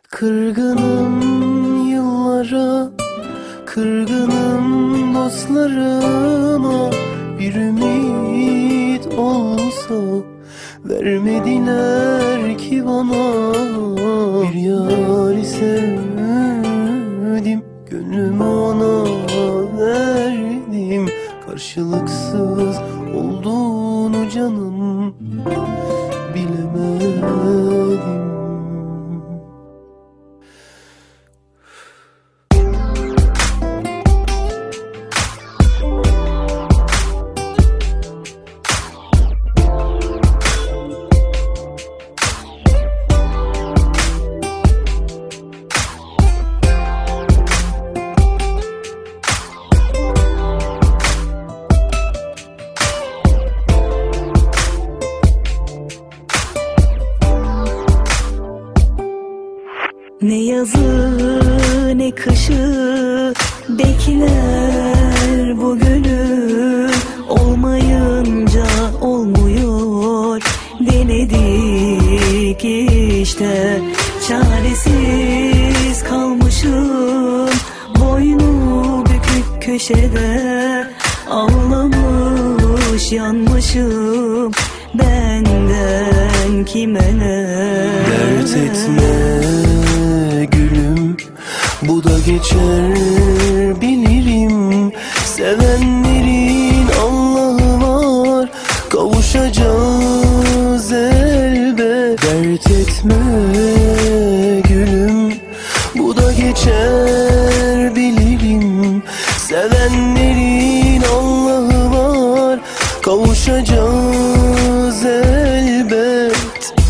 Kırgınım yıllara, kırgınım dostlarıma. Bir ümit olsa vermediler ki bana. Bir yâri sevdim, gönlümü ona verdim. Karşılıksız olduğunu canım bilemedim. Ne yazı ne kışı bekler bu gönül. Olmayınca olmuyor, denedik işte. Çaresiz kalmışım, boynu bükük köşede. Ağlamış yanmışım, benden kime ne? Dert etme gülüm, bu da geçer bilirim. Sevenlerin Allah'ı var, kavuşacağız elbet. Dert etme gülüm, bu da geçer bilirim. Sevenlerin Allah'ı var, kavuşacağız elbet.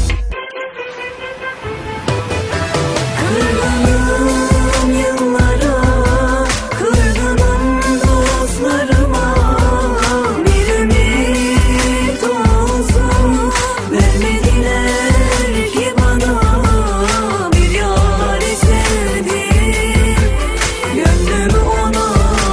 Kırgınım yıllara, kırgınım dostlarıma. Bir ümit olsun vermediler ki bana. Bir yâri sevdim, gönlümü ona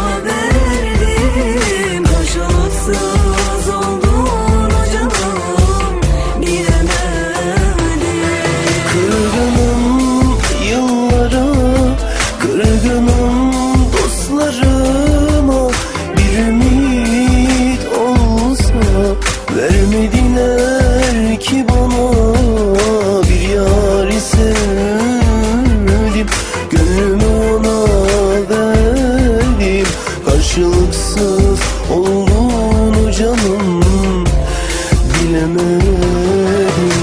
verdim. Karşılıksız olduğunu canım bilemedim. Kırgınım yıllara, kırgınım dostlarıma. Bir ümit olsa vermediler ki bana. Bir yâri sevdim, gönlümü ona verdim. Karşılıksız olduğunu canım bilemedim.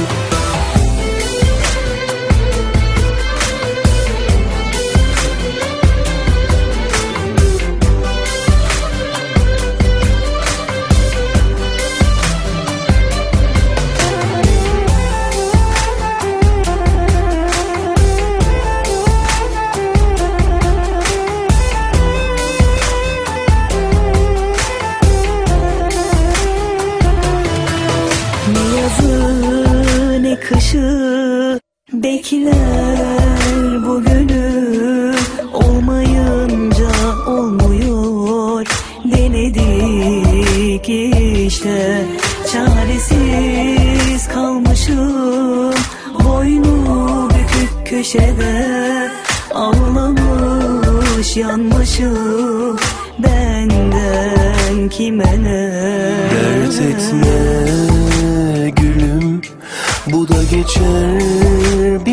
Ne yazı ne kışı bekler bu gönül. Olmayınca olmuyor, denedik işte. Çaresiz kalmışım, boynu bükük köşede. Ağlamış yanmışım, benden kime ne? Dert etme gülüm, bu da geçer